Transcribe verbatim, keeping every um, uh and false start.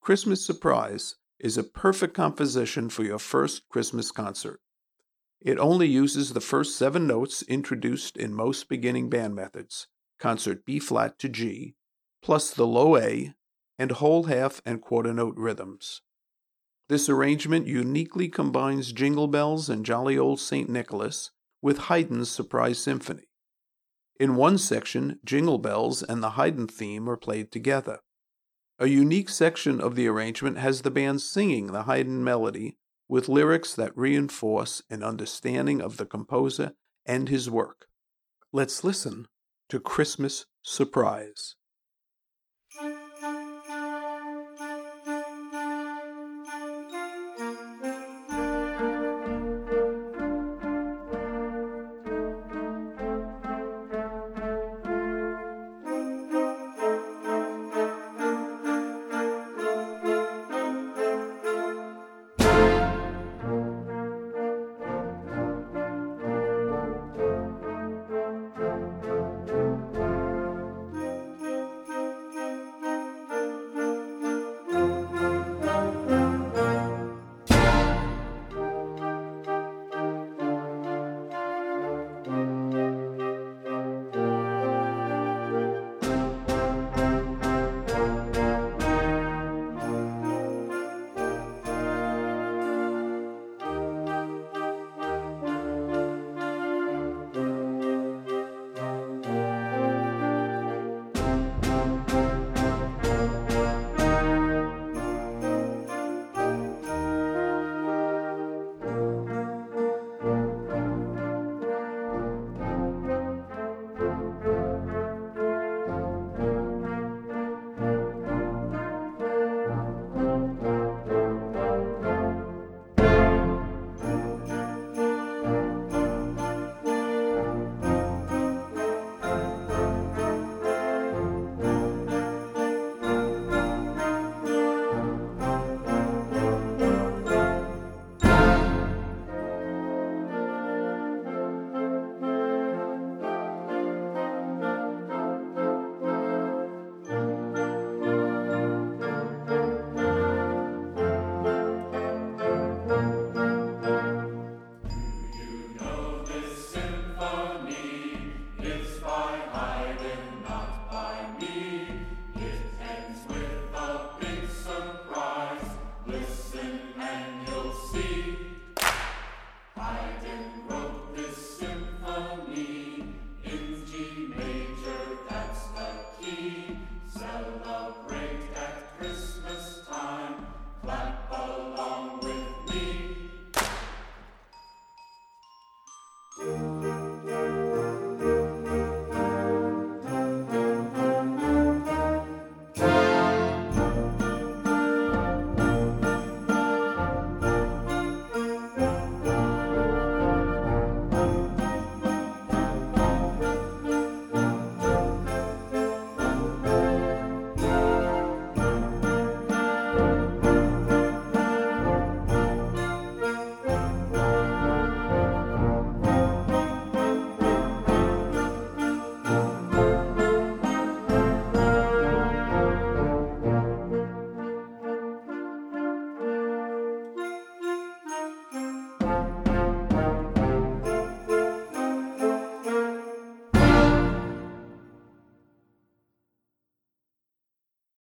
Christmas Surprise is a perfect composition for your first Christmas concert. It only uses the first seven notes introduced in most beginning band methods, concert B flat to G, plus the low A, and whole half and quarter note rhythms. This arrangement uniquely combines Jingle Bells and Jolly Old Saint Nicholas with Haydn's Surprise Symphony. In one section, Jingle Bells and the Haydn theme are played together. A unique section of the arrangement has the band singing the Haydn melody with lyrics that reinforce an understanding of the composer and his work. Let's listen to Christmas Surprise.